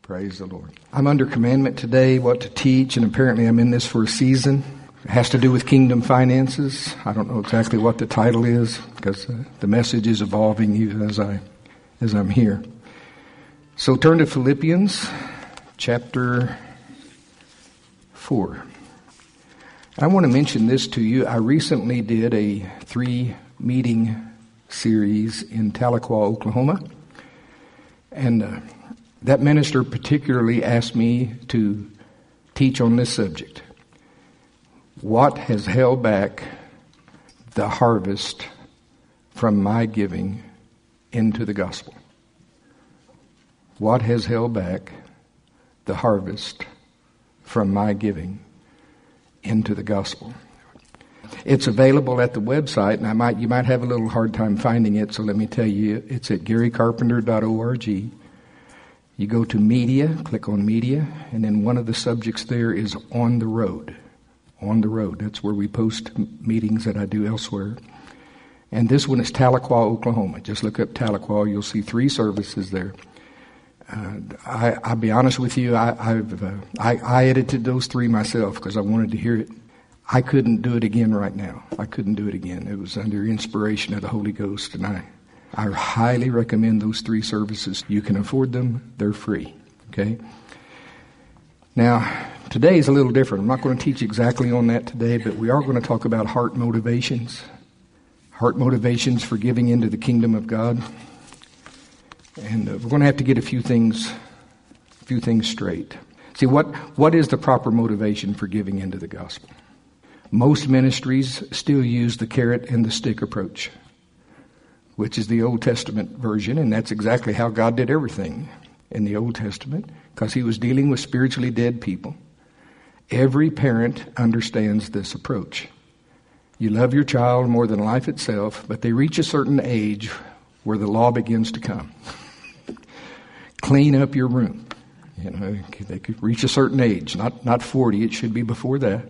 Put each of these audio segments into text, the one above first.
Praise the Lord. I'm under commandment today what to teach, and apparently I'm in this for a season. It has to do with kingdom finances. I don't know exactly what the title is because the message is evolving even as I'm here. So turn to Philippians chapter 4. I want to mention this to you. I recently did a 3-meeting series in Tahlequah, Oklahoma. And that minister particularly asked me to teach on this subject. What has held back the harvest from my giving into the gospel? What has held back the harvest from my giving into the gospel? It's available at the website, and you might have a little hard time finding it, so let me tell you, it's at garycarpenter.org. You go to media, click on media, and then one of the subjects there is on the road. On the road. That's where we post meetings that I do elsewhere. And this one is Tahlequah, Oklahoma. Just look up Tahlequah. You'll see 3 services there. I'll be honest with you, I edited those 3 myself because I wanted to hear it. I couldn't do it again right now. I couldn't do it again. It was under inspiration of the Holy Ghost, and I highly recommend those 3 services. You can afford them. They're free. Okay? Now, today is a little different. I'm not going to teach exactly on that today, but we are going to talk about heart motivations. Heart motivations for giving into the kingdom of God. And we're going to have to get a few things straight. See, what is the proper motivation for giving into the gospel? Most ministries still use the carrot and the stick approach, which is the Old Testament version, and that's exactly how God did everything in the Old Testament, because he was dealing with spiritually dead people. Every parent understands this approach. You love your child more than life itself, but they reach a certain age where the law begins to come. Clean up your room. You know, they could reach a certain age, not 40, it should be before that.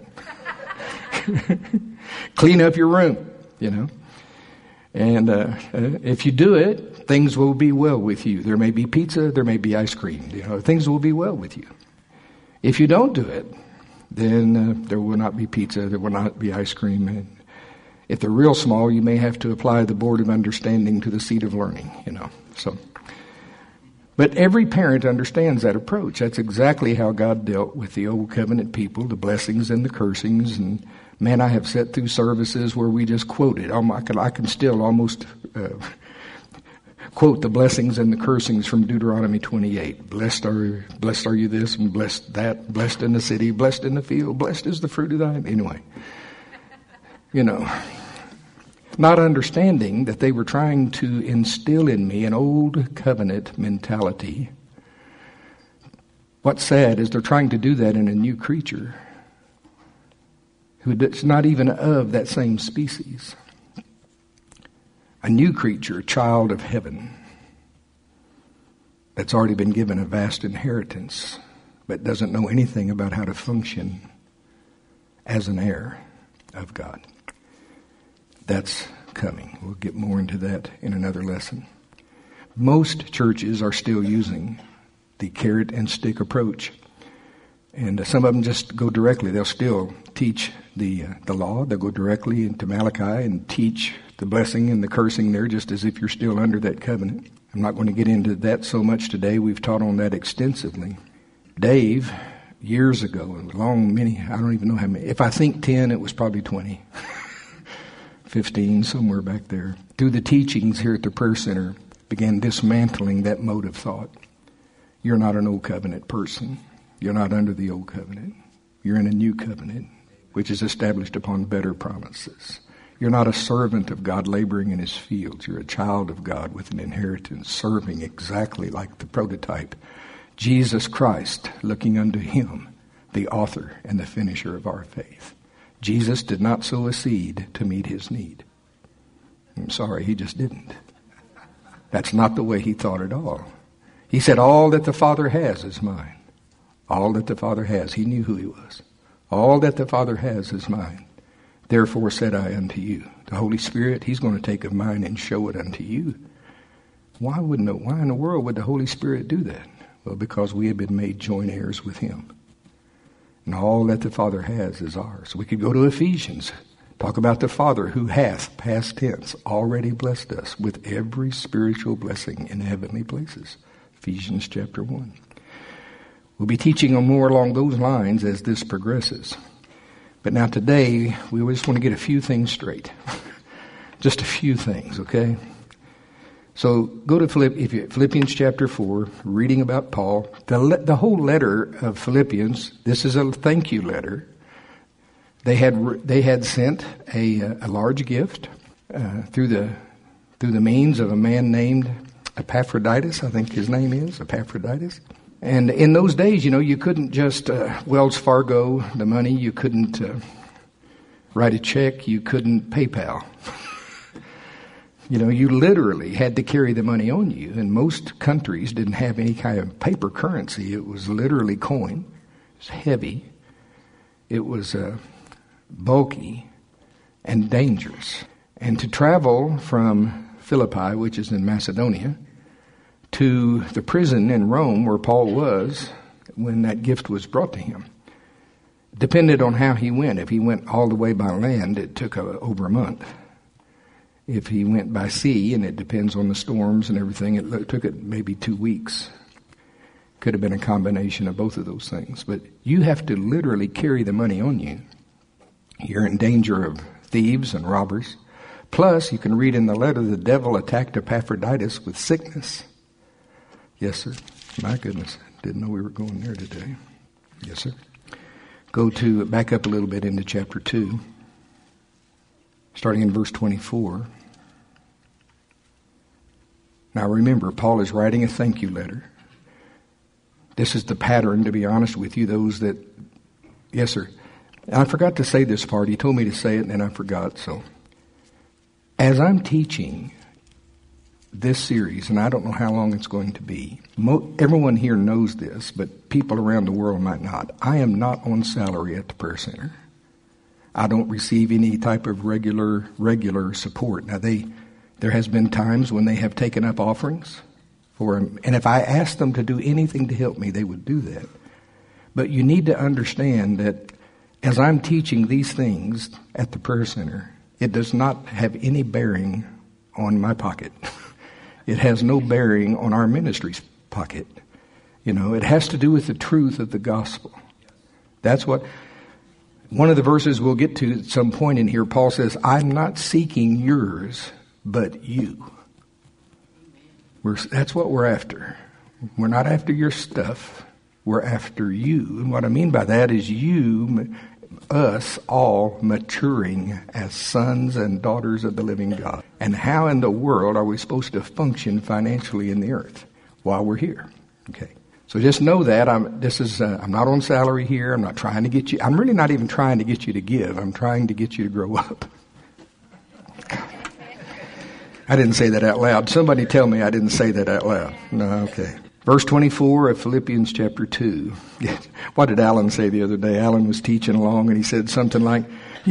Clean up your room, you know. And if you do it, things will be well with you. There may be pizza, there may be ice cream. You know, things will be well with you. If you don't do it, then there will not be pizza, there will not be ice cream. And if they're real small, you may have to apply the board of understanding to the seat of learning, you know. But every parent understands that approach. That's exactly how God dealt with the old covenant people, the blessings and the cursings. And man, I have sat through services where we just quoted. I can still almost quote the blessings and the cursings from Deuteronomy 28. Blessed are you this and blessed that. Blessed in the city, blessed in the field. Blessed is the fruit of thine. Anyway, you know, not understanding that they were trying to instill in me an old covenant mentality. What's sad is they're trying to do that in a new creature who's not even of that same species. A new creature, a child of heaven, that's already been given a vast inheritance, but doesn't know anything about how to function as an heir of God. That's coming. We'll get more into that in another lesson. Most churches are still using the carrot and stick approach. And some of them just go directly. They'll still teach the law. They'll go directly into Malachi and teach the blessing and the cursing there just as if you're still under that covenant. I'm not going to get into that so much today. We've taught on that extensively. Dave, years ago, I don't even know how many. If I think 10, it was probably 20. 15, somewhere back there. Through the teachings here at the Prayer Center, began dismantling that mode of thought. You're not an old covenant person. You're not under the old covenant. You're in a new covenant, which is established upon better promises. You're not a servant of God laboring in his fields. You're a child of God with an inheritance, serving exactly like the prototype, Jesus Christ, looking unto him, the author and the finisher of our faith. Jesus did not sow a seed to meet his need. I'm sorry, he just didn't. That's not the way he thought at all. He said, all that the Father has is mine. All that the Father has. He knew who he was. All that the Father has is mine. Therefore said I unto you. The Holy Spirit, he's going to take of mine and show it unto you. Why in the world would the Holy Spirit do that? Well, because we have been made joint heirs with him. And all that the Father has is ours. We could go to Ephesians, talk about the Father who hath, past tense, already blessed us with every spiritual blessing in heavenly places. Ephesians chapter 1. We'll be teaching on more along those lines as this progresses. But now today, we just want to get a few things straight. Just a few things, okay? So go to Philippians chapter 4, reading about Paul. The whole letter of Philippians, this is a thank you letter. They had sent a large gift through the means of a man named Epaphroditus, I think his name is, Epaphroditus. And in those days, you couldn't just Wells Fargo the money. You couldn't write a check. You couldn't PayPal. You literally had to carry the money on you. And most countries didn't have any kind of paper currency. It was literally coin. It was heavy. It was bulky and dangerous. And to travel from Philippi, which is in Macedonia, to the prison in Rome where Paul was when that gift was brought to him, depended on how he went. If he went all the way by land, it took over a month. If he went by sea, and it depends on the storms and everything, it took it maybe 2 weeks. Could have been a combination of both of those things. But you have to literally carry the money on you. You're in danger of thieves and robbers. Plus, you can read in the letter, the devil attacked Epaphroditus with sickness. Yes, sir. My goodness. Didn't know we were going there today. Yes, sir. Back up a little bit into chapter 2. Starting in verse 24. Now remember, Paul is writing a thank you letter. This is the pattern, to be honest with you, those that... Yes, sir. I forgot to say this part. He told me to say it, and then I forgot. So, as I'm teaching this series, and I don't know how long it's going to be, everyone here knows this, but people around the world might not. I am not on salary at the Prayer Center. I don't receive any type of regular support. Now, there has been times when they have taken up offerings for them, and if I asked them to do anything to help me, they would do that. But you need to understand that as I'm teaching these things at the Prayer Center, it does not have any bearing on my pocket. It has no bearing on our ministry's pocket. It has to do with the truth of the gospel. That's what... One of the verses we'll get to at some point in here, Paul says, I'm not seeking yours, but you. That's what we're after. We're not after your stuff. We're after you. And what I mean by that is us all maturing as sons and daughters of the living God. And how in the world are we supposed to function financially in the earth while we're here? Okay. So just know that I'm not on salary here. I'm not trying to get you. I'm really not even trying to get you to give. I'm trying to get you to grow up. I didn't say that out loud. Somebody tell me I didn't say that out loud. No, okay. Verse 24 of Philippians chapter 2. What did Alan say the other day? Alan was teaching along and he said something like,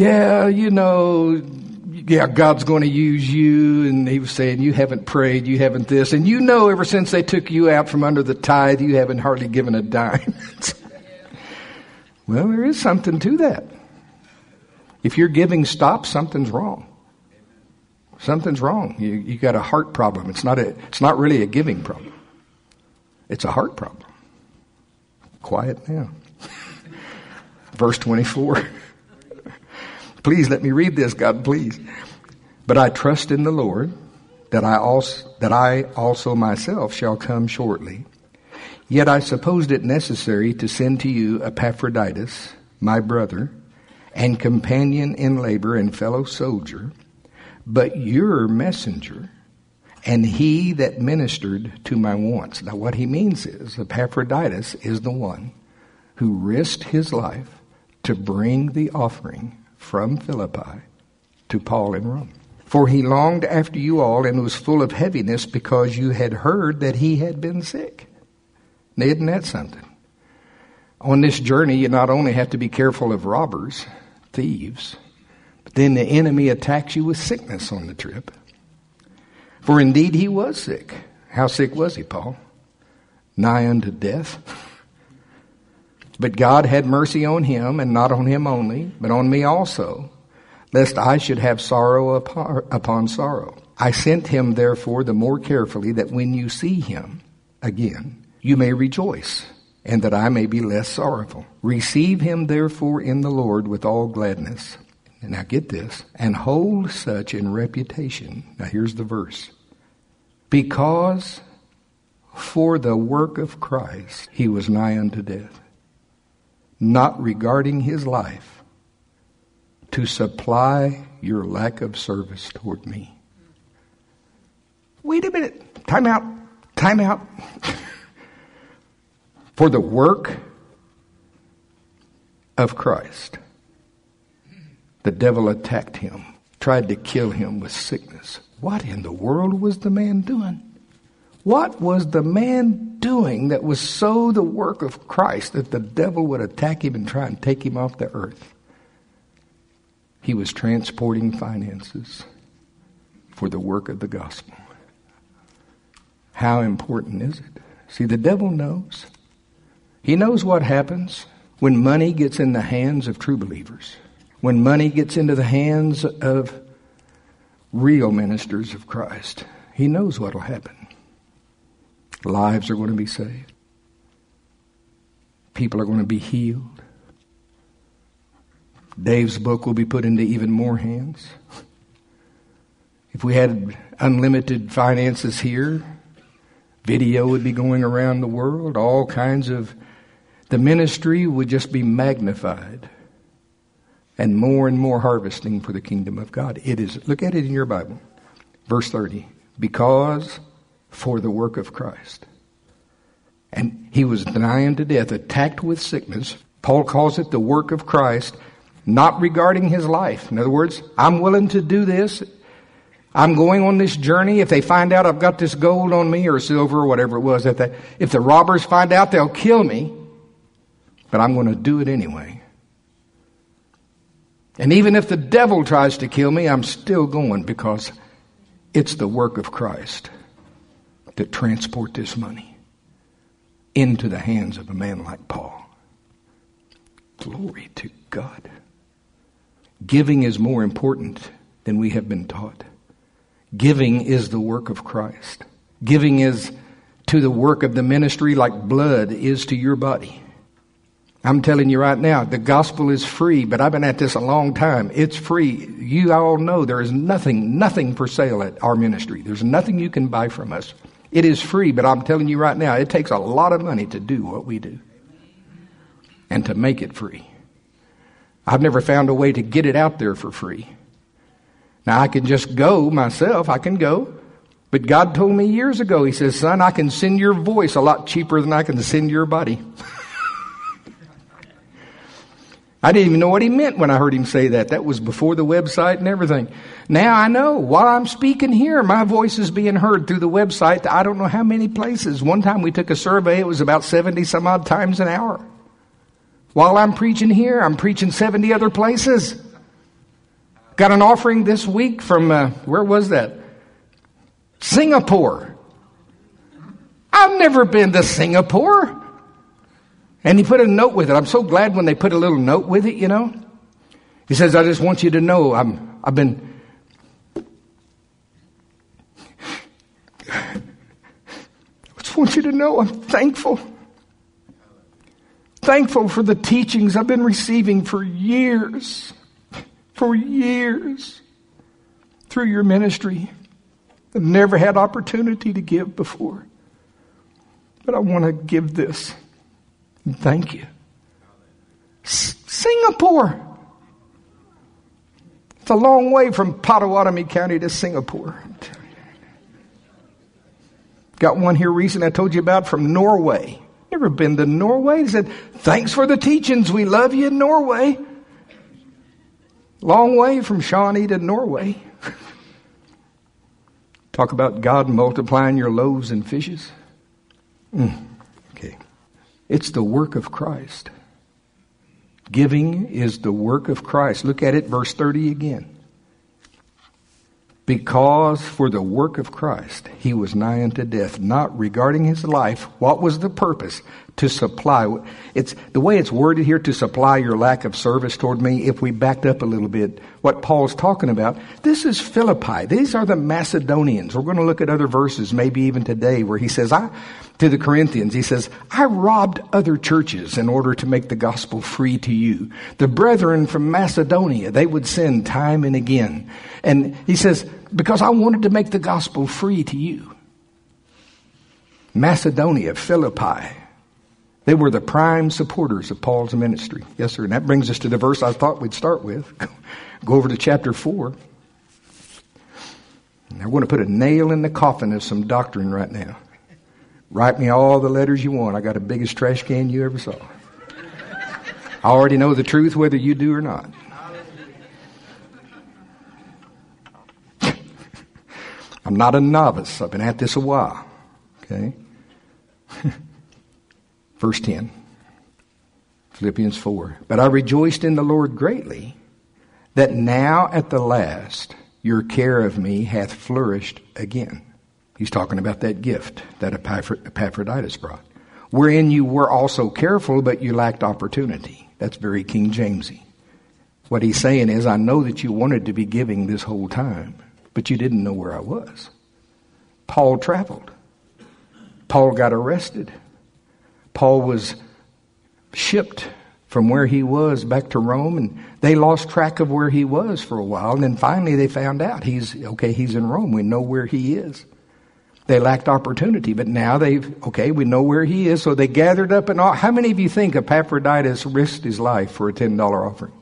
God's going to use you. And he was saying, you haven't prayed, you haven't this. And ever since they took you out from under the tithe, you haven't hardly given a dime. Well, there is something to that. If your giving stops, something's wrong. Something's wrong. You got a heart problem. It's not really a giving problem. It's a heart problem. Quiet now. Verse 24. Please let me read this, God, please. But I trust in the Lord that I also myself shall come shortly. Yet I supposed it necessary to send to you Epaphroditus, my brother, and companion in labor and fellow soldier, but your messenger, and he that ministered to my wants. Now what he means is Epaphroditus is the one who risked his life to bring the offering from Philippi to Paul in Rome. For he longed after you all and was full of heaviness because you had heard that he had been sick. Now, isn't that something? On this journey, you not only have to be careful of robbers, thieves, but then the enemy attacks you with sickness on the trip. For indeed he was sick. How sick was he, Paul? nigh unto death. But God had mercy on him, and not on him only, but on me also, lest I should have sorrow upon sorrow. I sent him therefore the more carefully, that when you see him again, you may rejoice, and that I may be less sorrowful. Receive him therefore in the Lord with all gladness. And now get this, and hold such in reputation. Now here's the verse. Because for the work of Christ he was nigh unto death, not regarding his life, to supply your lack of service toward me. Wait a minute. Time out. Time out. For the work of Christ, the devil attacked him, tried to kill him with sickness. What in the world was the man doing? What was the man doing that was so the work of Christ that the devil would attack him and try and take him off the earth? He was transporting finances for the work of the gospel. How important is it? See, the devil knows. He knows what happens when money gets in the hands of true believers. When money gets into the hands of real ministers of Christ. He knows what will happen. Lives are going to be saved. People are going to be healed. Dave's book will be put into even more hands. If we had unlimited finances here, video would be going around the world. All kinds of... the ministry would just be magnified. And more harvesting for the kingdom of God. It is, look at it in your Bible. Verse 30. Because for the work of Christ. And he was nigh unto death, attacked with sickness. Paul calls it the work of Christ, not regarding his life. In other words, I'm willing to do this. I'm going on this journey. If they find out I've got this gold on me or silver or whatever it was, if the robbers find out, they'll kill me. But I'm going to do it anyway. And even if the devil tries to kill me, I'm still going because it's the work of Christ to transport this money into the hands of a man like Paul. Glory to God. Giving is more important than we have been taught. Giving is the work of Christ. Giving is to the work of the ministry like blood is to your body. I'm telling you right now, the gospel is free, but I've been at this a long time. It's free. You all know there is nothing for sale at our ministry. There's nothing you can buy from us. It is free, but I'm telling you right now, it takes a lot of money to do what we do and to make it free. I've never found a way to get it out there for free. Now, I can just go myself. I can go. But God told me years ago, he says, son, I can send your voice a lot cheaper than I can send your body. I didn't even know what he meant when I heard him say that. That was before the website and everything. Now I know. While I'm speaking here, my voice is being heard through the website. I don't know how many places. One time we took a survey. It was about 70 some odd times an hour. While I'm preaching here, I'm preaching 70 other places. Got an offering this week from, where was that? Singapore. I've never been to Singapore. And he put a note with it. I'm so glad when they put a little note with it, you know. He says, I just want you to know I just want you to know I'm thankful. Thankful for the teachings I've been receiving for years. For years. Through your ministry. I've never had opportunity to give before. But I want to give this. Thank you. Singapore. It's a long way from Potawatomi County to Singapore. Got one here recently I told you about from Norway. Never been to Norway. He said, thanks for the teachings. We love you in Norway. Long way from Shawnee to Norway. Talk about God multiplying your loaves and fishes. Okay. It's the work of Christ. Giving is the work of Christ. Look at it, verse 30 again. Because for the work of Christ, he was nigh unto death, not regarding his life. What was the purpose? To supply. It's the way it's worded here, to supply your lack of service toward me. If we backed up a little bit, what Paul's talking about, this is Philippi. These are the Macedonians. We're going to look at other verses, maybe even today, where he says, to the Corinthians, he says, I robbed other churches in order to make the gospel free to you. The brethren from Macedonia, they would send time and again. And he says, because I wanted to make the gospel free to you. Macedonia, Philippi, they were the prime supporters of Paul's ministry. Yes, sir. And that brings us to the verse I thought we'd start with. Go over to chapter 4. And I want to put a nail in the coffin of some doctrine right now. Write me all the letters you want. I got the biggest trash can you ever saw. I already know the truth whether you do or not. I'm not a novice. I've been at this a while. Okay? Verse 10. Philippians 4. But I rejoiced in the Lord greatly, that now at the last your care of me hath flourished again. He's talking about that gift that Epaphroditus brought. Wherein you were also careful, but you lacked opportunity. That's very King Jamesy. What he's saying is, I know that you wanted to be giving this whole time, but you didn't know where I was. Paul traveled. Paul got arrested. Paul was shipped from where he was back to Rome, and they lost track of where he was for a while. And then finally they found out he's in Rome. We know where he is. They lacked opportunity, but now we know where he is. So they gathered up, and how many of you think Epaphroditus risked his life for a $10 offering?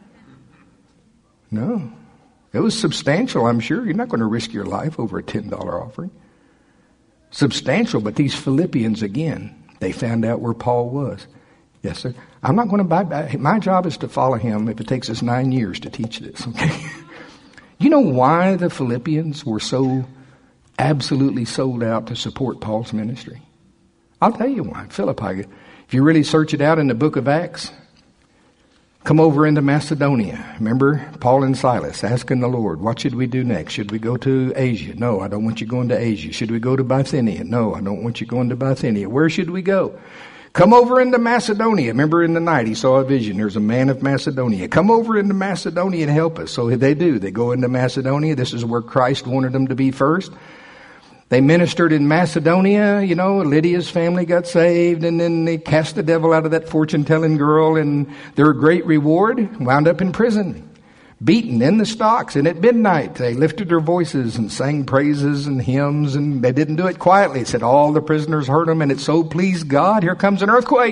No. It was substantial, I'm sure. You're not going to risk your life over a $10 offering. Substantial, but these Philippians, again, they found out where Paul was. Yes, sir. I'm not going to buy. My job is to follow him if it takes us 9 years to teach this. Okay. You know why the Philippians were so absolutely sold out to support Paul's ministry? I'll tell you why. Philippi, if you really search it out in the book of Acts, come over into Macedonia. Remember Paul and Silas asking the Lord, what should we do next? Should we go to Asia? No, I don't want you going to Asia. Should we go to Bithynia? No, I don't want you going to Bithynia. Where should we go? Come over into Macedonia. Remember in the night he saw a vision. There's a man of Macedonia. Come over into Macedonia and help us. So they do. They go into Macedonia. This is where Christ wanted them to be first. They ministered in Macedonia. Lydia's family got saved, and then they cast the devil out of that fortune-telling girl, and their great reward wound up in prison, beaten in the stocks. And at midnight, they lifted their voices and sang praises and hymns, and they didn't do it quietly. It said all the prisoners heard them, and it so pleased God. Here comes an earthquake.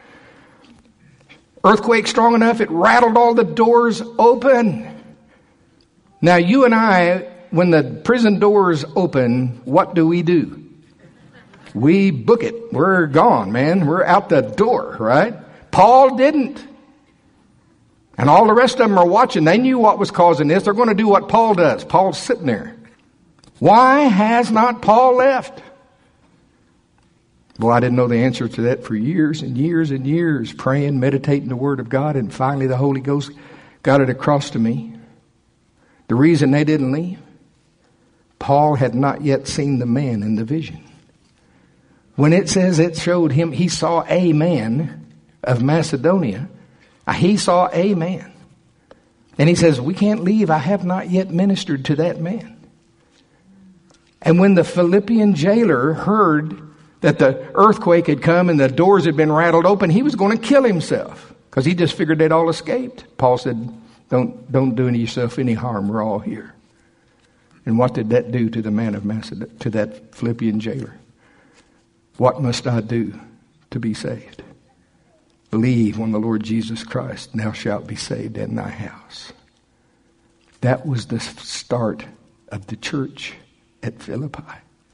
Earthquake strong enough, it rattled all the doors open. Now, you and I, when the prison doors open, what do? We book it. We're gone, man. We're out the door, right? Paul didn't. And all the rest of them are watching. They knew what was causing this. They're going to do what Paul does. Paul's sitting there. Why has not Paul left? Well, I didn't know the answer to that for years and years and years, praying, meditating the Word of God, and finally the Holy Ghost got it across to me. The reason they didn't leave, Paul had not yet seen the man in the vision. When it says it showed him, he saw a man of Macedonia. He saw a man. And he says, we can't leave. I have not yet ministered to that man. And when the Philippian jailer heard that the earthquake had come and the doors had been rattled open, he was going to kill himself because he just figured they'd all escaped. Paul said, don't do yourself any harm. We're all here. And what did that do to the man of Macedonia, to that Philippian jailer? What must I do to be saved? Believe on the Lord Jesus Christ, and thou shalt be saved in thy house. That was the start of the church at Philippi.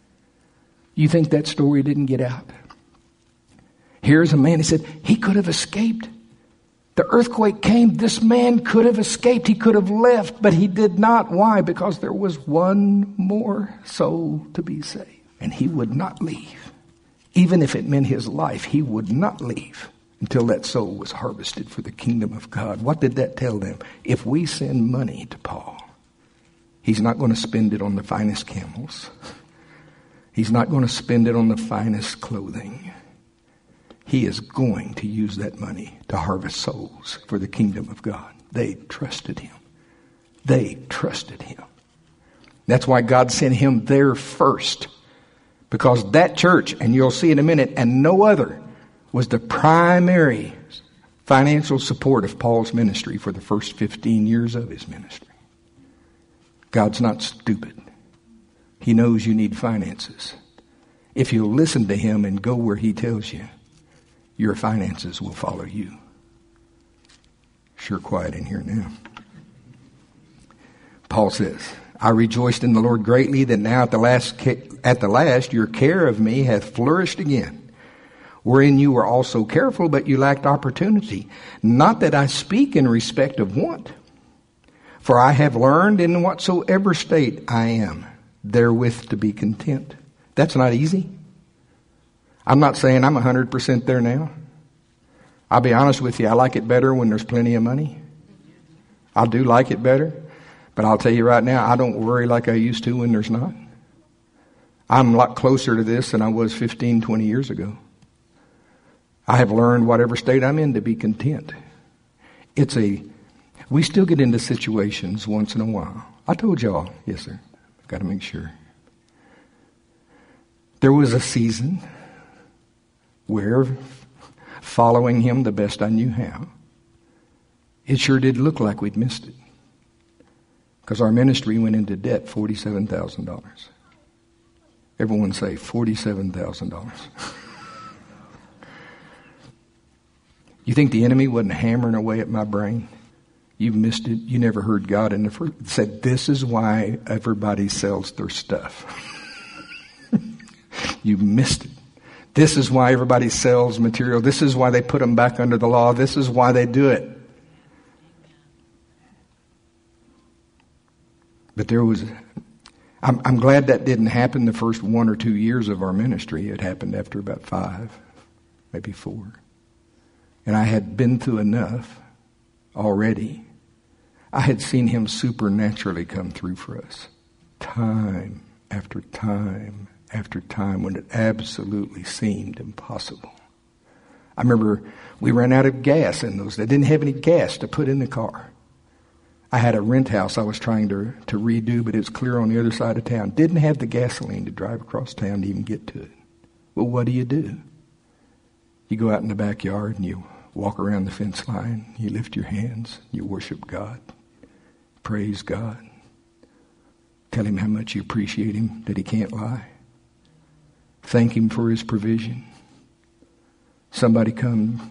You think that story didn't get out? Here's a man, he said, he could have escaped. The earthquake came, this man could have escaped. He could have left, but he did not. Why? Because there was one more soul to be saved. And he would not leave. Even if it meant his life, he would not leave until that soul was harvested for the kingdom of God. What did that tell them? If we send money to Paul, He's not going to spend it on the finest camels. He's not going to spend it on the finest clothing. He is going to use that money to harvest souls for the kingdom of God. They trusted him. They trusted him. That's why God sent him there first. Because that church, and you'll see in a minute, and no other, was the primary financial support of Paul's ministry for the first 15 years of his ministry. God's not stupid. He knows you need finances. If you'll listen to him and go where he tells you, your finances will follow you. Sure quiet in here now. Paul says, I rejoiced in the Lord greatly that now at the last your care of me hath flourished again, wherein you were also careful, but you lacked opportunity. Not that I speak in respect of want, for I have learned in whatsoever state I am, therewith to be content. That's not easy. I'm not saying I'm 100% there now. I'll be honest with you, I like it better when there's plenty of money. I do like it better. But I'll tell you right now, I don't worry like I used to when there's not. I'm a lot closer to this than I was 15, 20 years ago. I have learned whatever state I'm in to be content. We still get into situations once in a while. I told y'all, yes sir, I've got to make sure. There was a season where following him the best I knew how, it sure did look like we'd missed it. Because our ministry went into debt, $47,000. Everyone say $47,000. You think the enemy wasn't hammering away at my brain? You've missed it. You never heard God in the first. Said this is why everybody sells their stuff. You missed it. This is why everybody sells material. This is why they put them back under the law. This is why they do it. But I'm glad that didn't happen the first 1 or 2 years of our ministry. It happened after about 5, maybe 4. And I had been through enough already. I had seen him supernaturally come through for us. Time after time after time when it absolutely seemed impossible. I remember we ran out of gas in those. They didn't have any gas to put in the car. I had a rent house I was trying to redo, but it was clear on the other side of town. Didn't have the gasoline to drive across town to even get to it. Well, what do? You go out in the backyard and you walk around the fence line. You lift your hands. You worship God. Praise God. Tell him how much you appreciate him, that he can't lie. Thank him for his provision. Somebody come.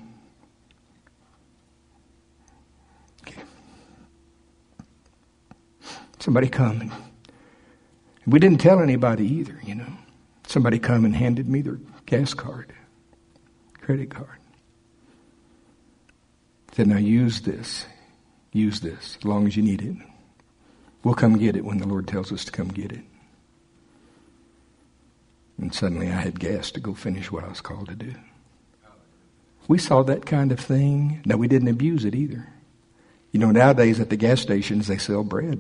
Somebody come, and we didn't tell anybody either, you know. Somebody come and handed me their gas card, credit card. Said, now use this as long as you need it. We'll come get it when the Lord tells us to come get it. And suddenly I had gas to go finish what I was called to do. We saw that kind of thing. Now, we didn't abuse it either. You know, nowadays at the gas stations, they sell bread.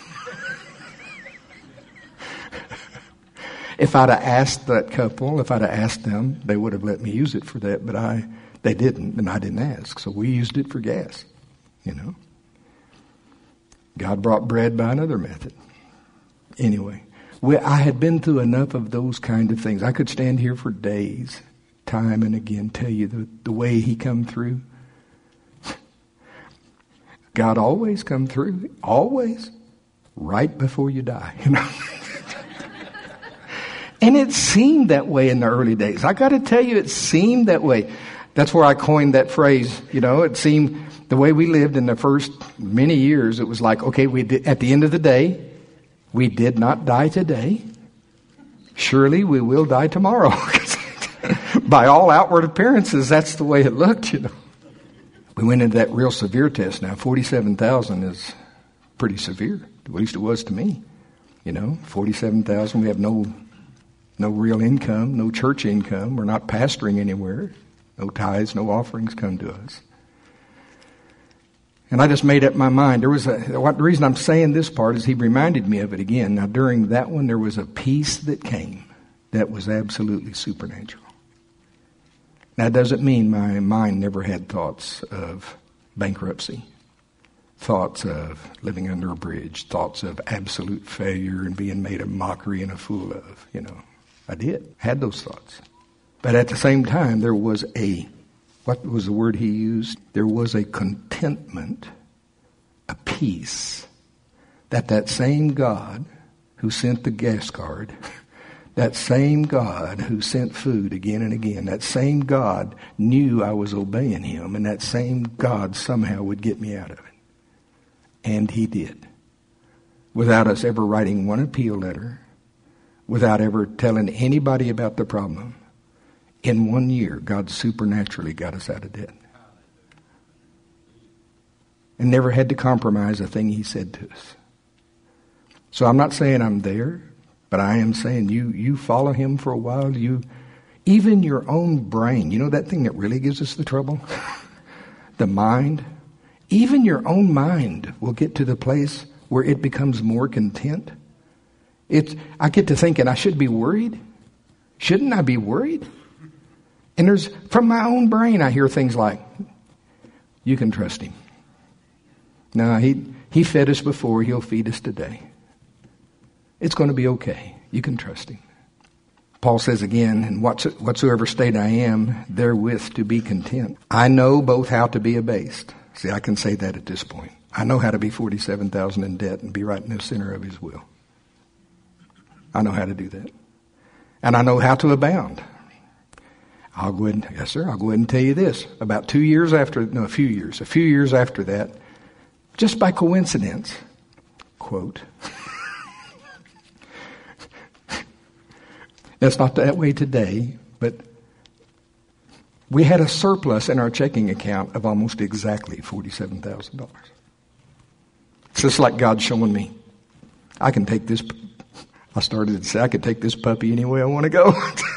If I'd have asked that couple, if I'd have asked them, they would have let me use it for that, but they didn't, and I didn't ask. So we used it for gas, you know. God brought bread by another method. Anyway, I had been through enough of those kind of things. I could stand here for days, time and again, tell you the way he come through. God always come through, always, right before you die, you know. And it seemed that way in the early days. I got to tell you, it seemed that way. That's where I coined that phrase, you know. It seemed the way we lived in the first many years, it was like, okay, at the end of the day, we did not die today. Surely we will die tomorrow. By all outward appearances, that's the way it looked, you know. We went into that real severe test now. 47,000 is pretty severe. At least it was to me. You know, 47,000. We have no real income, no church income. We're not pastoring anywhere. No tithes, no offerings come to us. And I just made up my mind. The reason I'm saying this part is he reminded me of it again. Now, during that one, there was a peace that came that was absolutely supernatural. Now, it doesn't mean my mind never had thoughts of bankruptcy, thoughts of living under a bridge, thoughts of absolute failure and being made a mockery and a fool of. I had those thoughts. But at the same time, there was what was the word he used? There was a contentment, a peace, that same God who sent the gas card, that same God who sent food again and again, that same God knew I was obeying him, and that same God somehow would get me out of it. And he did. Without us ever writing one appeal letter, without ever telling anybody about the problem. In 1 year, God supernaturally got us out of debt. And never had to compromise a thing he said to us. So I'm not saying I'm there, but I am saying you follow him for a while. Even your own brain, that thing that really gives us the trouble? The mind. Even your own mind will get to the place where it becomes more content. I get to thinking I should be worried. Shouldn't I be worried? And from my own brain, I hear things like, you can trust him. No, he fed us before, he'll feed us today. It's going to be okay. You can trust him. Paul says again, and whatsoever state I am, therewith to be content. I know both how to be abased. See, I can say that at this point. I know how to be 47,000 in debt and be right in the center of his will. I know how to do that. And I know how to abound. I'll go ahead and tell you this. About a few years after that, just by coincidence, quote, it's not that way today, but we had a surplus in our checking account of almost exactly $47,000. It's just like God showing me, I can take this. I started to say, I could take this puppy any way I want to go.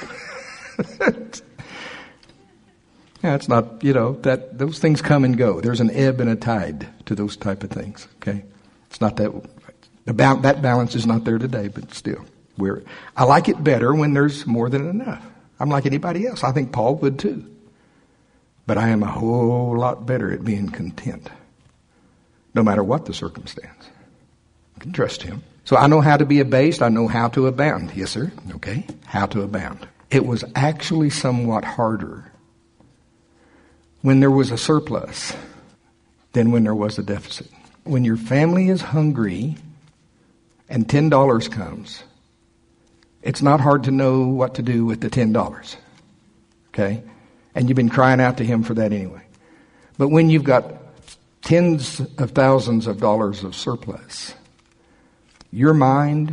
Yeah, it's not, that those things come and go. There's an ebb and a tide to those type of things. Okay, it's not that balance is not there today, but still, I like it better when there's more than enough. I'm like anybody else. I think Paul would too. But I am a whole lot better at being content, no matter what the circumstance. I can trust him. So I know how to be abased. I know how to abound. Yes, sir. Okay. How to abound. It was actually somewhat harder when there was a surplus than when there was a deficit. When your family is hungry and $10 comes, it's not hard to know what to do with the $10. Okay? And you've been crying out to him for that anyway. But when you've got tens of thousands of dollars of surplus, my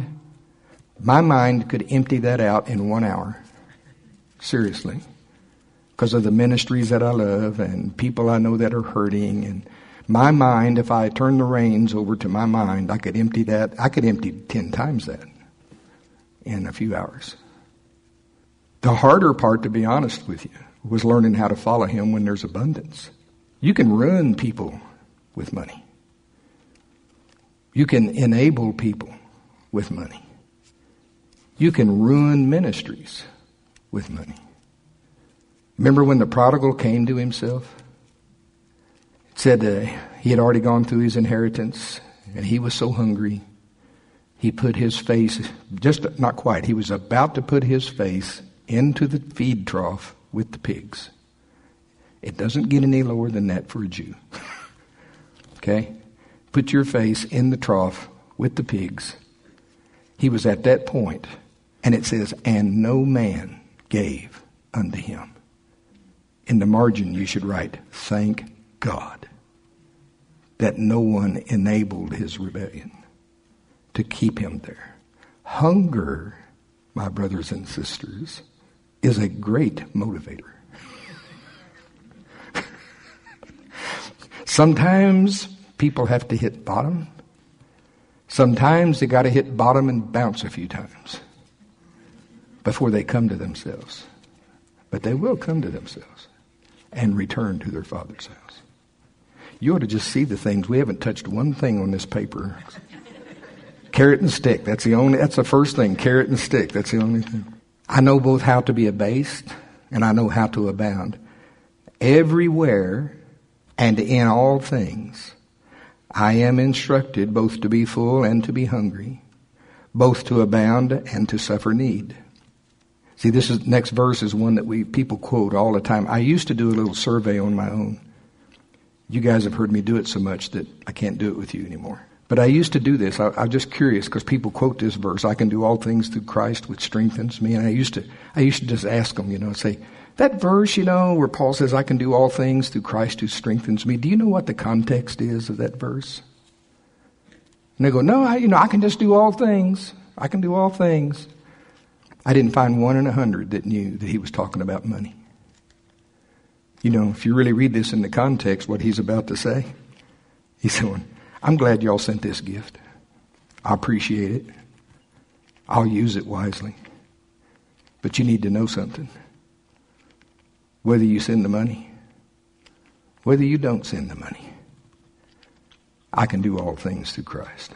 mind could empty that out in 1 hour. Seriously. Because of the ministries that I love and people I know that are hurting. And my mind, if I turn the reins over to my mind, I could empty that. I could empty 10 times that in a few hours. The harder part, to be honest with you, was learning how to follow him when there's abundance. You can ruin people with money. You can enable people with money. You can ruin ministries with money. Remember when the prodigal came to himself? It said he had already gone through his inheritance and he was so hungry. He put his face, just not quite, he was about to put his face into the feed trough with the pigs. It doesn't get any lower than that for a Jew. Okay? Put your face in the trough with the pigs. He was at that point, and it says, and no man gave unto him. In the margin you should write, thank God that no one enabled his rebellion to keep him there. Hunger, my brothers and sisters, is a great motivator. Sometimes people have to hit bottom. Sometimes they got to hit bottom and bounce a few times before they come to themselves. But they will come to themselves and return to their Father's house. You ought to just see the things. We haven't touched one thing on this paper. Carrot and stick. That's the first thing. Carrot and stick. That's the only thing. I know both how to be abased and I know how to abound. Everywhere and in all things, I am instructed both to be full and to be hungry, both to abound and to suffer need. See, next verse is one that people quote all the time. I used to do a little survey on my own. You guys have heard me do it so much that I can't do it with you anymore. But I used to do this. I'm just curious because people quote this verse. I can do all things through Christ which strengthens me. And I used to just ask them, say, that verse, where Paul says I can do all things through Christ who strengthens me. Do you know what the context is of that verse? And they go, no, I can just do all things. I can do all things. I didn't find 1 in 100 that knew that he was talking about money. If you really read this in the context, what he's about to say, he's saying, I'm glad y'all sent this gift. I appreciate it. I'll use it wisely. But you need to know something. Whether you send the money, whether you don't send the money, I can do all things through Christ.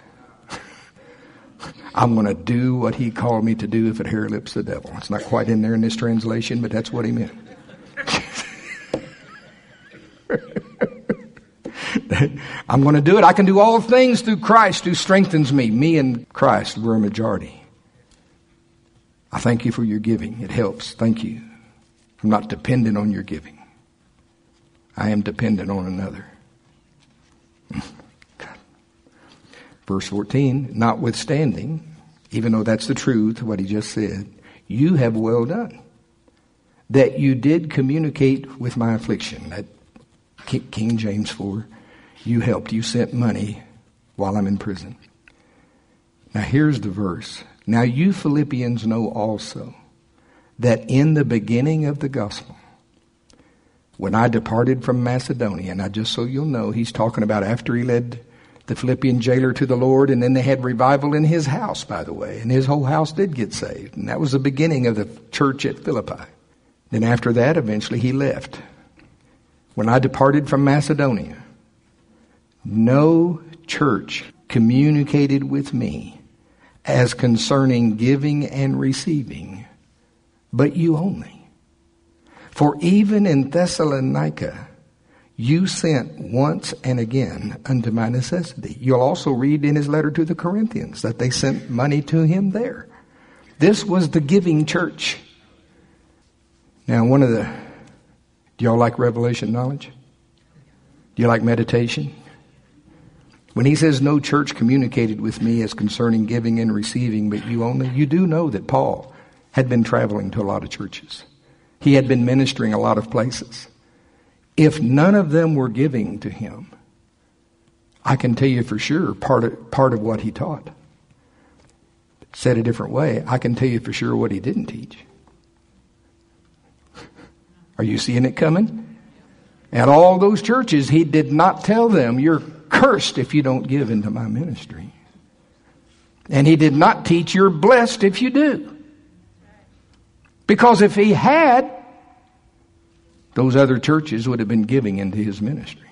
I'm going to do what he called me to do if it hair lips the devil. It's not quite in there in this translation, but that's what he meant. I'm going to do it. I can do all things through Christ who strengthens me. Me and Christ, we're a majority. I thank you for your giving. It helps. Thank you. I'm not dependent on your giving. I am dependent on another. Verse 14, notwithstanding, even though that's the truth, what he just said, you have well done, that you did communicate with my affliction. That King James 4, you helped, you sent money while I'm in prison. Now here's the verse. Now you Philippians know also that in the beginning of the gospel, when I departed from Macedonia, and just so you'll know, he's talking about after he led the Philippian jailer to the Lord, and then they had revival in his house, by the way, and his whole house did get saved. And that was the beginning of the church at Philippi. Then after that, eventually he left. When I departed from Macedonia, no church communicated with me as concerning giving and receiving, but you only. For even in Thessalonica, you sent once and again unto my necessity. You'll also read in his letter to the Corinthians that they sent money to him there. This was the giving church. Now, do y'all like revelation knowledge? Do you like meditation? When he says no church communicated with me as concerning giving and receiving, but you only, you do know that Paul had been traveling to a lot of churches. He had been ministering a lot of places. If none of them were giving to him, I can tell you for sure part of what he taught. Said a different way, I can tell you for sure what he didn't teach. Are you seeing it coming? At all those churches, he did not tell them, you're cursed if you don't give into my ministry. And he did not teach, you're blessed if you do. Because if he had, those other churches would have been giving into his ministry.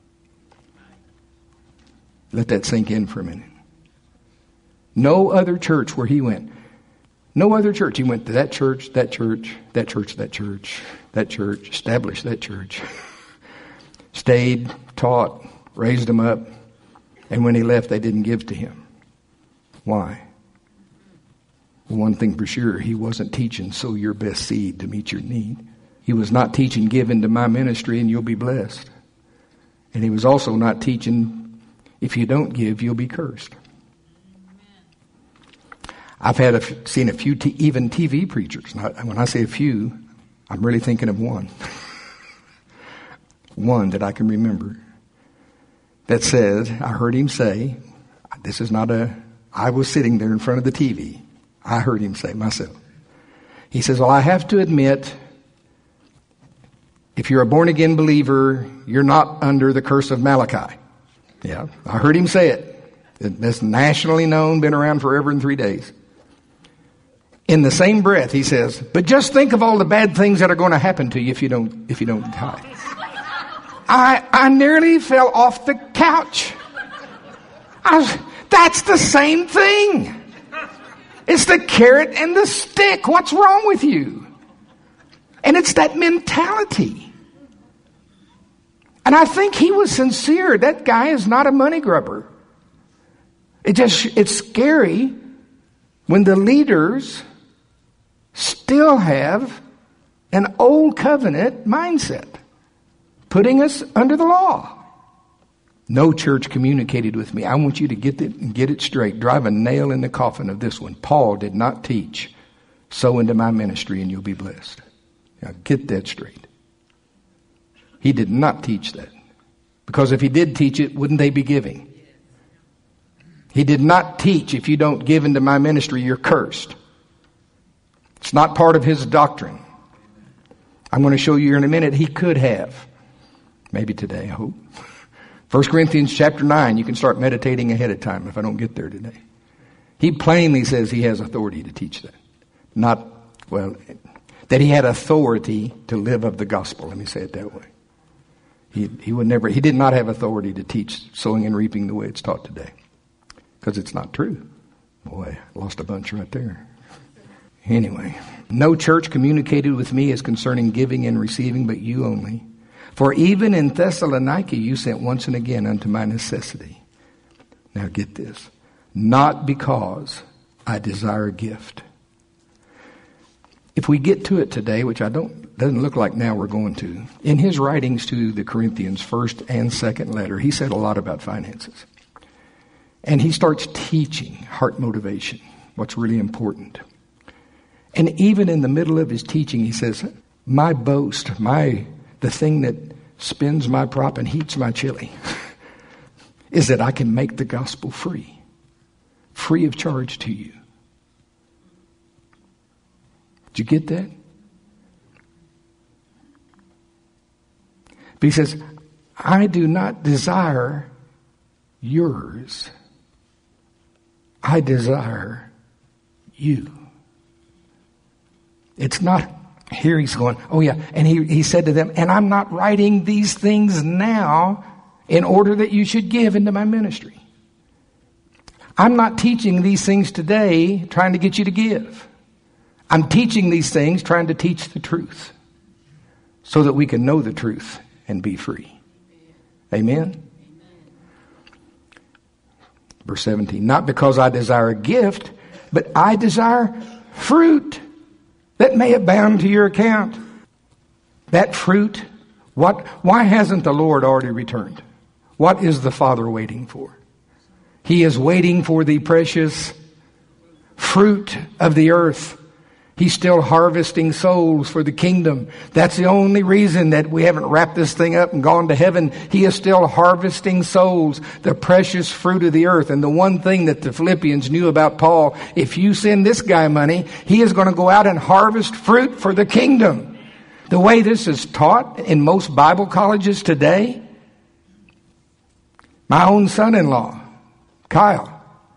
Let that sink in for a minute. No other church where he went. No other church. He went to that church, that church, that church, that church, that church, established that church. Stayed, taught, raised them up. And when he left, they didn't give to him. Why? One thing for sure, he wasn't teaching sow your best seed to meet your need. He was not teaching give into my ministry and you'll be blessed. And he was also not teaching if you don't give, you'll be cursed. I've seen a few even TV preachers. When I say a few, I'm really thinking of one. One that I can remember that says, I heard him say, I was sitting there in front of the TV. I heard him say myself. He says, well, I have to admit, if you're a born-again believer, you're not under the curse of Malachi. Yeah, I heard him say it. That's nationally known, been around forever in 3 days. In the same breath, he says, but just think of all the bad things that are going to happen to you if you don't tithe. I nearly fell off the couch. That's the same thing. It's the carrot and the stick. What's wrong with you? And it's that mentality. And I think he was sincere. That guy is not a money grubber. It's scary when the leaders still have an old covenant mindset, putting us under the law. No church communicated with me. I want you to get it and get it straight. Drive a nail in the coffin of this one. Paul did not teach, sow into my ministry and you'll be blessed. Now get that straight. He did not teach that. Because if he did teach it, wouldn't they be giving? He did not teach, if you don't give into my ministry, you're cursed. It's not part of his doctrine. I'm going to show you in a minute he could have. Maybe today, I hope. 1 Corinthians chapter 9, you can start meditating ahead of time if I don't get there today. He plainly says he has authority to teach that. That he had authority to live of the gospel. Let me say it that way. He did not have authority to teach sowing and reaping the way it's taught today. Because it's not true. Boy, I lost a bunch right there. Anyway, no church communicated with me as concerning giving and receiving, but you only. For even in Thessalonica you sent once and again unto my necessity. Now get this. Not because I desire a gift. If we get to it today, which doesn't look like now we're going to, in his writings to the Corinthians, first and second letter, he said a lot about finances. And he starts teaching heart motivation, what's really important. And even in the middle of his teaching, he says, my boast, the thing that spins my prop and heats my chili, is that I can make the gospel free of charge to you. Did you get that? But he says, I do not desire yours. I desire you. It's not, here he's going, oh yeah, and he said to them, and I'm not writing these things now in order that you should give into my ministry. I'm not teaching these things today trying to get you to give. I'm teaching these things trying to teach the truth so that we can know the truth and be free. Amen? Verse 17, not because I desire a gift, but I desire fruit that may abound to your account. That fruit, why hasn't the Lord already returned? What is the Father waiting for? He is waiting for the precious fruit of the earth. He's still harvesting souls for the kingdom. That's the only reason that we haven't wrapped this thing up and gone to heaven. He is still harvesting souls, the precious fruit of the earth. And the one thing that the Philippians knew about Paul, if you send this guy money, he is going to go out and harvest fruit for the kingdom. The way this is taught in most Bible colleges today, my own son-in-law, Kyle,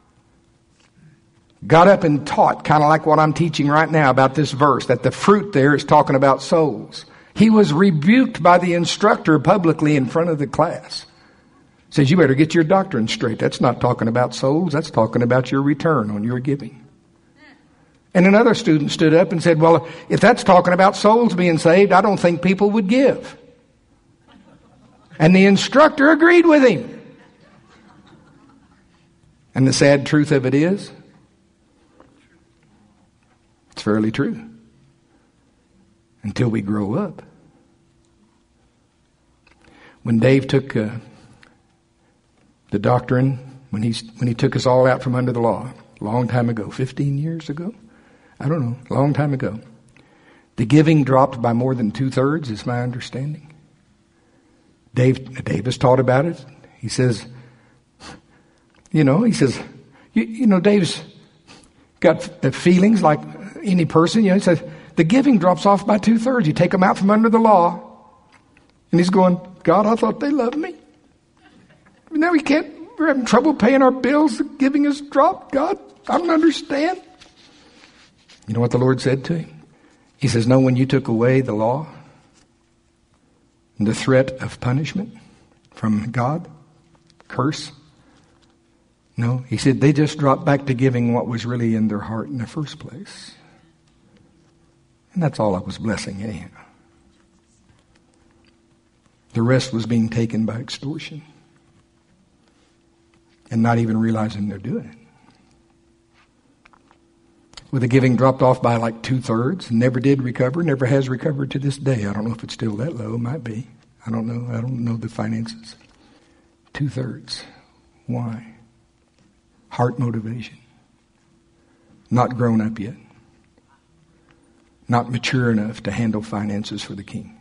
got up and taught, kind of like what I'm teaching right now about this verse, that the fruit there is talking about souls. He was rebuked by the instructor publicly in front of the class. Says, you better get your doctrine straight. That's not talking about souls. That's talking about your return on your giving. And another student stood up and said, well, if that's talking about souls being saved, I don't think people would give. And the instructor agreed with him. And the sad truth of it is, it's fairly true. Until we grow up. When Dave took the doctrine, when he took us all out from under the law, a long time ago, 15 years ago? I don't know, a long time ago. The giving dropped by more than 2/3, is my understanding. Dave has taught about it. He says, Dave's got feelings like any person. He says, the giving drops off by 2/3. You take them out from under the law. And he's going, God, I thought they loved me. Now we're having trouble paying our bills. The giving has dropped. God, I don't understand. You know what the Lord said to him? He says, no, when you took away the law, and the threat of punishment from God, curse. No, he said they just dropped back to giving what was really in their heart in the first place. And that's all I was blessing anyhow. The rest was being taken by extortion and not even realizing they're doing it. With the giving dropped off by like 2/3, never did recover, never has recovered to this day. I don't know if it's still that low. It might be. I don't know. I don't know the finances. 2/3. Why? Heart motivation. Not grown up yet. Not mature enough to handle finances for the king.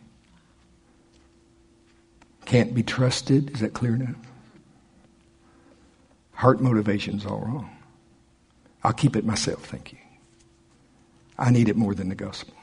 Can't be trusted. Is that clear enough? Heart motivation's all wrong. I'll keep it myself, thank you. I need it more than the gospel.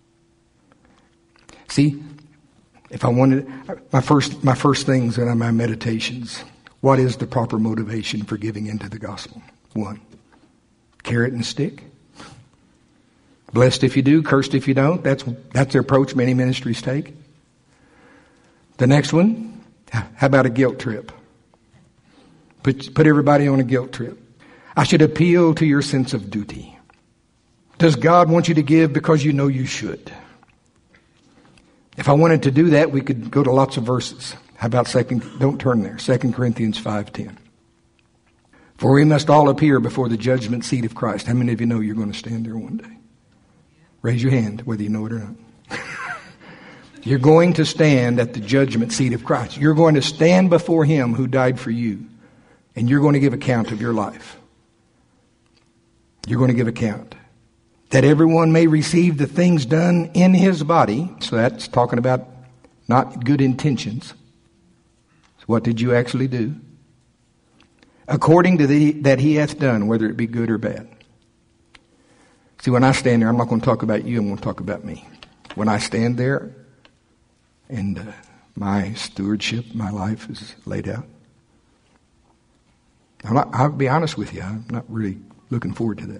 See, if I wanted, my first things in my meditations, what is the proper motivation for giving into the gospel? 1, carrot and stick. Blessed if you do, cursed if you don't. That's the approach many ministries take. The next one, how about a guilt trip? Put everybody on a guilt trip. I should appeal to your sense of duty. Does God want you to give because you know you should? If I wanted to do that, we could go to lots of verses. How about don't turn there, 2 Corinthians 5:10. For we must all appear before the judgment seat of Christ. How many of you know you're going to stand there one day? Raise your hand, whether you know it or not. You're going to stand at the judgment seat of Christ. You're going to stand before Him who died for you. And you're going to give account of your life. You're going to give account. That everyone may receive the things done in his body. So that's talking about not good intentions. So what did you actually do? According to that he hath done, whether it be good or bad. See, when I stand there, I'm not going to talk about you, I'm going to talk about me. When I stand there and my stewardship, my life is laid out, I'll be honest with you, I'm not really looking forward to that.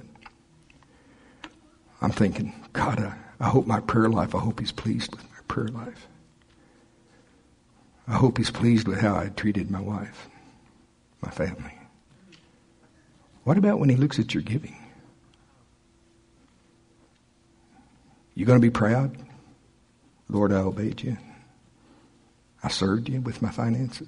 I'm thinking, God, I hope my prayer life, I hope He's pleased with my prayer life. I hope He's pleased with how I treated my wife, my family. What about when He looks at your giving? You going to be proud? Lord, I obeyed you. I served you with my finances.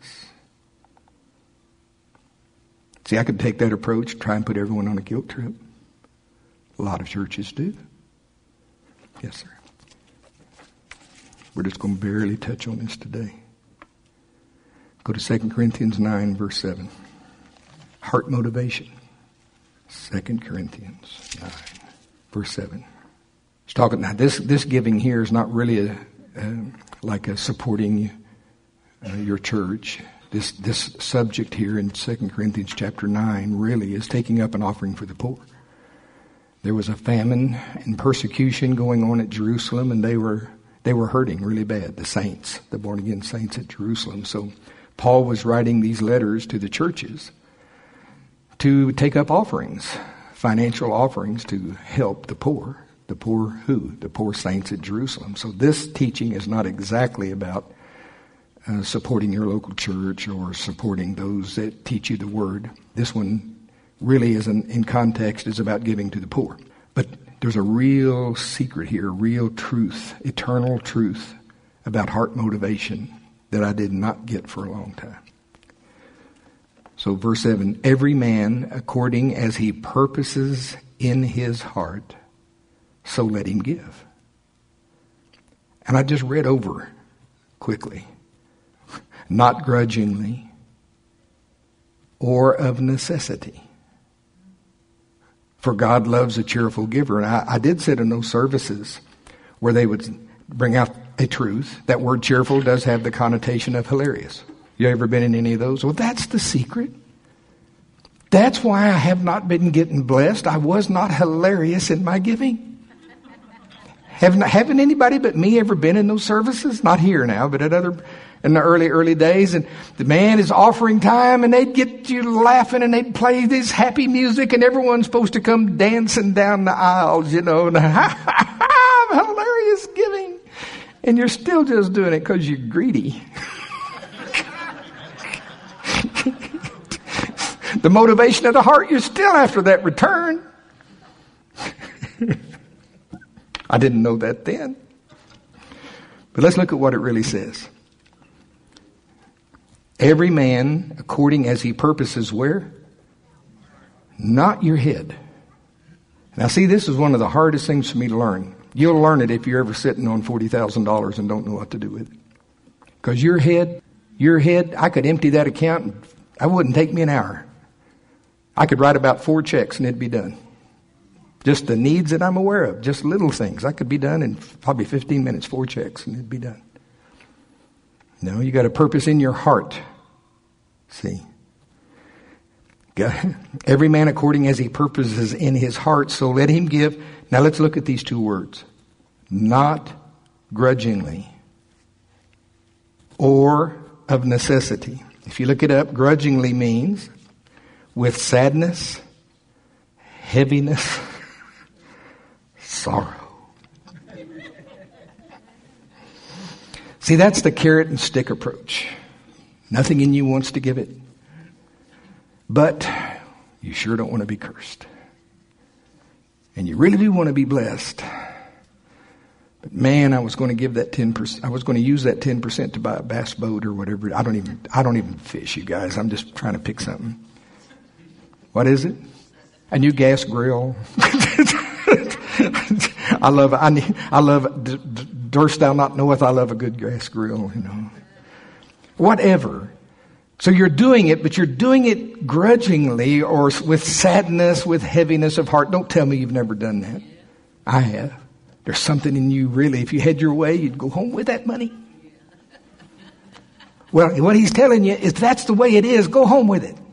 See, I could take that approach, try and put everyone on a guilt trip. A lot of churches do. Yes, sir. We're just going to barely touch on this today. Go to 2 Corinthians 9, verse 7. Heart motivation. 2 Corinthians 9, verse 7. He's talking now. This giving here is not really like a supporting your church. This subject here in 2 Corinthians chapter 9 really is taking up an offering for the poor. There was a famine and persecution going on at Jerusalem, and they were hurting really bad, the saints, the born-again saints at Jerusalem. So Paul was writing these letters to the churches to take up offerings, financial offerings to help the poor. The poor who? The poor saints at Jerusalem. So this teaching is not exactly about supporting your local church or supporting those that teach you the word. This one really is in context is about giving to the poor. But there's a real secret here, real truth, eternal truth about heart motivation that I did not get for a long time. So verse 7, every man according as he purposes in his heart, so let him give. And I just read over quickly. Not grudgingly or of necessity. For God loves a cheerful giver. And I did sit in those services where they would bring out a truth. That word cheerful does have the connotation of hilarious. You ever been in any of those? Well, that's the secret. That's why I have not been getting blessed. I was not hilarious in my giving. Haven't anybody but me ever been in those services? Not here now, but in the early days. And the man is offering time, and they'd get you laughing, and they'd play this happy music, and everyone's supposed to come dancing down the aisles, you know. And I'm hilarious giving. And you're still just doing it because you're greedy. The motivation of the heart, you're still after that return. I didn't know that then. But let's look at what it really says. Every man according as he purposes where? Not your head. Now see, this is one of the hardest things for me to learn. You'll learn it if you're ever sitting on $40,000 and don't know what to do with it. Because your head, I could empty that account and it wouldn't take me an hour. I could write about 4 checks and it'd be done. Just the needs that I'm aware of, just little things. I could be done in probably 15 minutes, 4 checks, and it'd be done. No, you got a purpose in your heart. See? Every man according as he purposes in his heart, so let him give. Now let's look at these 2 words. Not grudgingly or of necessity. If you look it up, grudgingly means with sadness, heaviness, sorrow. See, that's the carrot and stick approach. Nothing in you wants to give it. But you sure don't want to be cursed. And you really do want to be blessed. But man, I was going to give that 10%. I was going to use that 10% to buy a bass boat or whatever. I don't even fish, you guys. I'm just trying to pick something. What is it? A new gas grill. I love, durst thou not knoweth, I love a good gas grill, you know. Whatever. So you're doing it, but you're doing it grudgingly or with sadness, with heaviness of heart. Don't tell me you've never done that. I have. There's something in you really, if you had your way, you'd go home with that money. Well, what he's telling you is that's the way it is. Go home with it.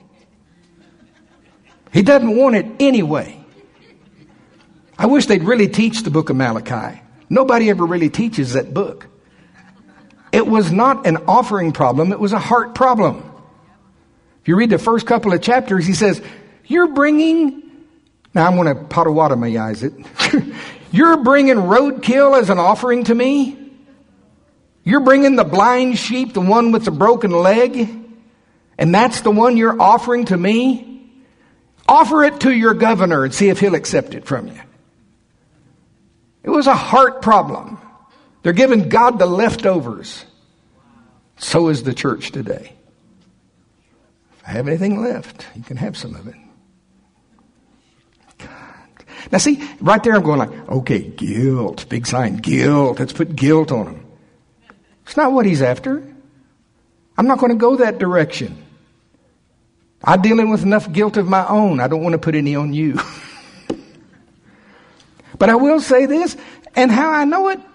He doesn't want it anyway. I wish they'd really teach the book of Malachi. Nobody ever really teaches that book. It was not an offering problem. It was a heart problem. If you read the first couple of chapters, he says, you're bringing, now I'm going to Potawatomize it. You're bringing roadkill as an offering to me. You're bringing the blind sheep, the one with the broken leg. And that's the one you're offering to me. Offer it to your governor and see if he'll accept it from you. It was a heart problem. They're giving God the leftovers. So is the church today. If I have anything left, you can have some of it. God. Now see, right there I'm going like, okay, guilt, big sign, guilt. Let's put guilt on him. It's not what he's after. I'm not going to go that direction. I'm dealing with enough guilt of my own. I don't want to put any on you. But I will say this, and how I know it,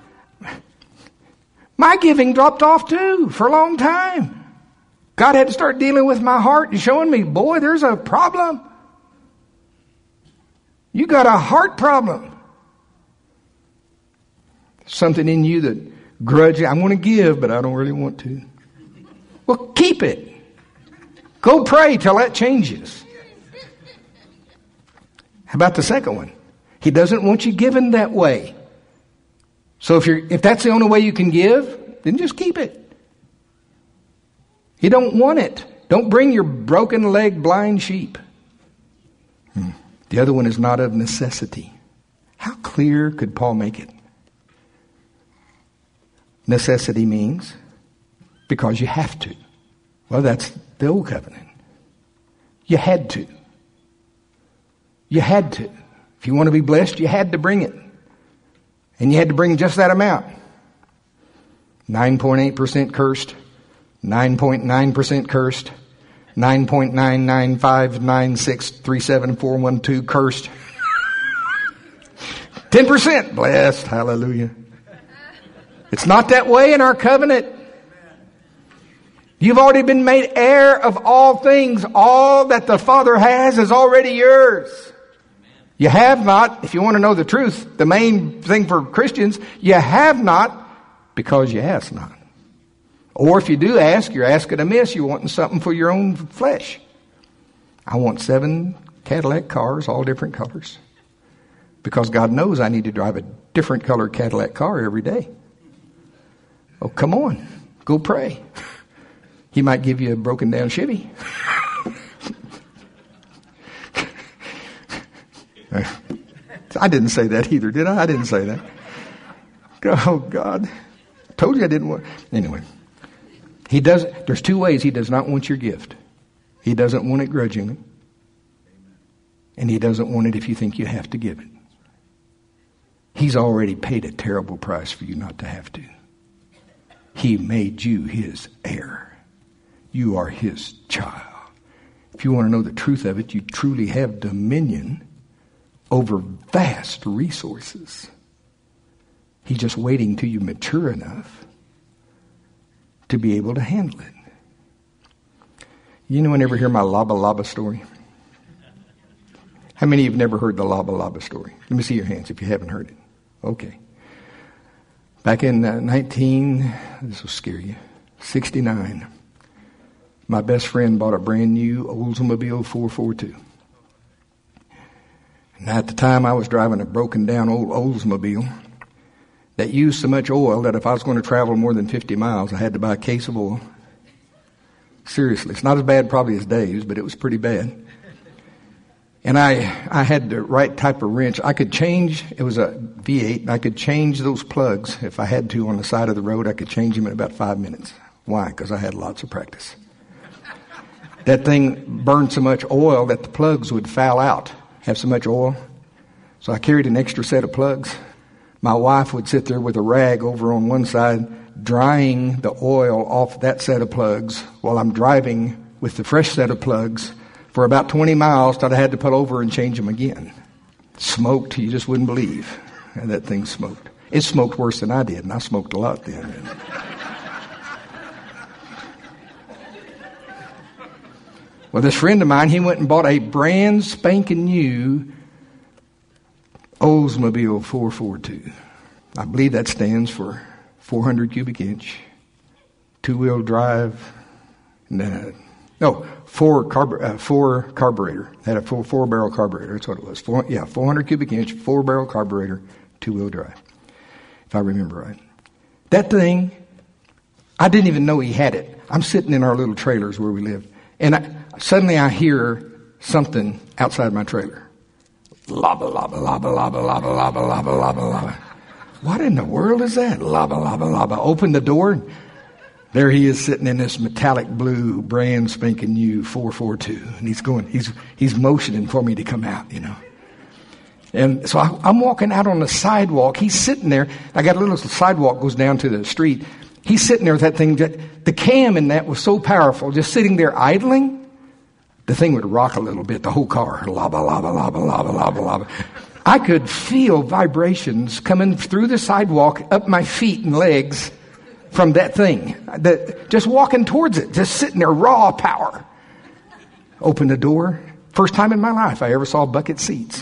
my giving dropped off too for a long time. God had to start dealing with my heart and showing me, boy, there's a problem. You got a heart problem. Something in you that grudges. I want to give, but I don't really want to. Well, keep it. Go pray till that changes. How about the second one? He doesn't want you giving that way. So if that's the only way you can give, then just keep it. You don't want it. Don't bring your broken leg blind sheep. The other one is not of necessity. How clear could Paul make it? Necessity means because you have to. Well, that's the old covenant. You had to. You had to. If you want to be blessed, you had to bring it. And you had to bring just that amount. 9.8% cursed. 9.9% cursed. 9.995963741 cursed. 10% blessed. Hallelujah. It's not that way in our covenant. You've already been made heir of all things. All that the Father has is already yours. You have not, if you want to know the truth, the main thing for Christians, you have not because you ask not. Or if you do ask, you're asking amiss. You're wanting something for your own flesh. I want 7 Cadillac cars, all different colors. Because God knows I need to drive a different colored Cadillac car every day. Oh, come on. Go pray. He might give you a broken down Chevy. I didn't say that either, did I? I didn't say that. Oh, God. Told you I didn't want... Anyway. There's two ways he does not want your gift. He doesn't want it grudgingly. And he doesn't want it if you think you have to give it. He's already paid a terrible price for you not to have to. He made you his heir. You are his child. If you want to know the truth of it, you truly have dominion over vast resources. He's just waiting till you mature enough to be able to handle it. You anyone ever hear my Laba Laba story? How many of you have never heard the Laba Laba story? Let me see your hands if you haven't heard it. Okay. Back in this will scare you, 69, my best friend bought a brand new Oldsmobile 442. And at the time I was driving a broken down old Oldsmobile that used so much oil that if I was going to travel more than 50 miles, I had to buy a case of oil. Seriously, it's not as bad probably as Dave's, but it was pretty bad. And I had the right type of wrench. I could change, it was a V8, and I could change those plugs if I had to on the side of the road. I could change them in about 5 minutes. Why? Because I had lots of practice. That thing burned so much oil that the plugs would foul out, have so much oil. So I carried an extra set of plugs. My wife would sit there with a rag over on one side, drying the oil off that set of plugs while I'm driving with the fresh set of plugs for about 20 miles till I had to pull over and change them again. Smoked, you just wouldn't believe. And that thing smoked. It smoked worse than I did, and I smoked a lot then. Well, this friend of mine, he went and bought a brand spanking new Oldsmobile 442. I believe that stands for 400 cubic inch, two-wheel drive, four carburetor. Had a four-barrel carburetor. That's what it was. 400 cubic inch, four-barrel carburetor, two-wheel drive, if I remember right. That thing, I didn't even know he had it. I'm sitting in our little trailers where we live, and suddenly I hear something outside my trailer. Laba, laba, laba, laba, laba, laba, laba, laba, laba. What in the world is that? Laba, laba, laba. Open the door. There he is sitting in this metallic blue, brand spanking new 442. And he's motioning for me to come out, you know. And so I'm walking out on the sidewalk. He's sitting there. I got a little sidewalk goes down to the street. He's sitting there with that thing. The cam in that was so powerful, just sitting there idling. The thing would rock a little bit, the whole car. Laba, laba, laba, laba, laba, laba. I could feel vibrations coming through the sidewalk up my feet and legs from that thing. Just walking towards it, just sitting there, raw power. Open the door. First time in my life I ever saw bucket seats.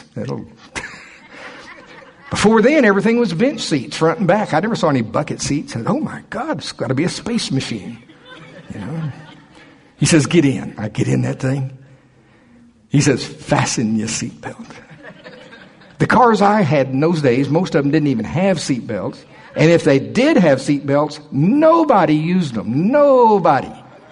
Before then, everything was bench seats, front and back. I never saw any bucket seats. I said, oh my God, it's got to be a space machine. You know. He says, get in. I get in that thing. He says, fasten your seatbelt. The cars I had in those days, most of them didn't even have seatbelts. And if they did have seatbelts, nobody used them. Nobody.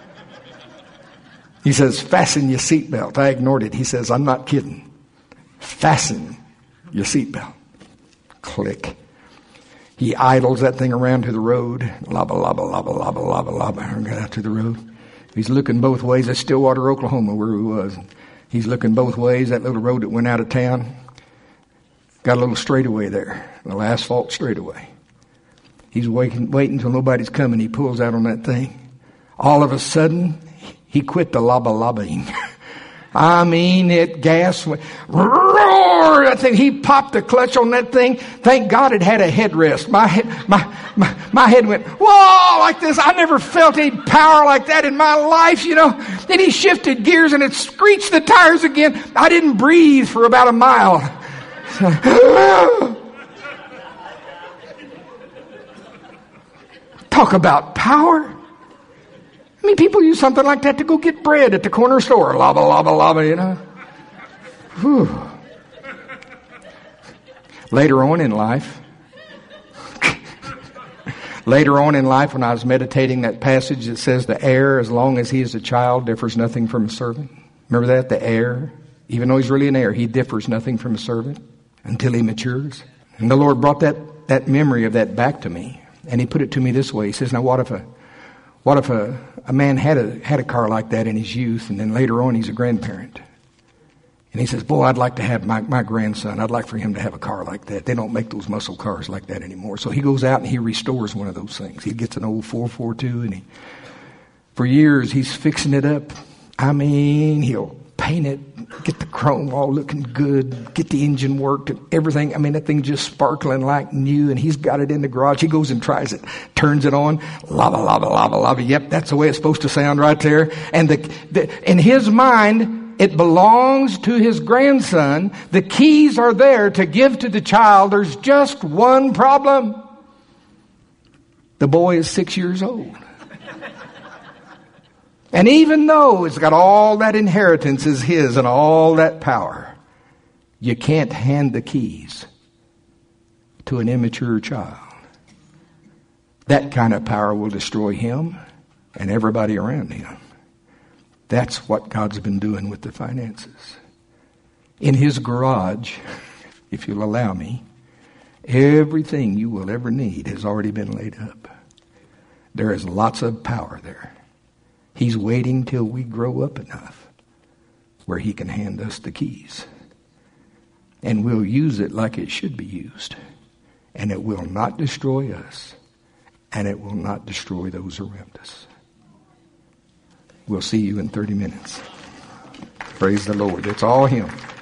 He says, fasten your seatbelt. I ignored it. He says, I'm not kidding. Fasten your seatbelt. Click. He idles that thing around to the road. Laba, laba, laba, laba, laba, laba. Got out to the road. He's looking both ways. That's Stillwater, Oklahoma, where he was. He's looking both ways. That little road that went out of town. Got a little straightaway there. A little asphalt straightaway. He's waiting until nobody's coming. He pulls out on that thing. All of a sudden, he quit the laba-labaing. I mean, it gas went, roar! That thing, he popped the clutch on that thing. Thank God it had a headrest. My head went, whoa, like this. I never felt any power like that in my life, you know. Then he shifted gears and it screeched the tires again. I didn't breathe for about a mile. Talk about power. I mean, people use something like that to go get bread at the corner store. Laba, laba, laba, you know. Whew. Later on in life, Later on in life, when I was meditating that passage that says the heir, as long as he is a child, differs nothing from a servant. Remember that? The heir, even though he's really an heir, he differs nothing from a servant until he matures. And the Lord brought that memory of that back to me. And he put it to me this way. He says, now what if a man had a car like that in his youth, and then later on he's a grandparent? And he says, boy, I'd like to have my grandson, I'd like for him to have a car like that. They don't make those muscle cars like that anymore. So he goes out and he restores one of those things. He gets an old 442, and for years he's fixing it up. I mean, he'll paint it, get the chrome all looking good, get the engine worked and everything. I mean, that thing's just sparkling like new, and he's got it in the garage. He goes and tries it, turns it on, lava, lava, lava, lava. Yep, that's the way it's supposed to sound right there. And in his mind, it belongs to his grandson. The keys are there to give to the child. There's just one problem. The boy is 6 years old. And even though it's got all that inheritance is his and all that power, you can't hand the keys to an immature child. That kind of power will destroy him and everybody around him. That's what God's been doing with the finances. In his garage, if you'll allow me, everything you will ever need has already been laid up. There is lots of power there. He's waiting till we grow up enough where he can hand us the keys. And we'll use it like it should be used. And it will not destroy us. And it will not destroy those around us. We'll see you in 30 minutes. Praise the Lord. It's all him.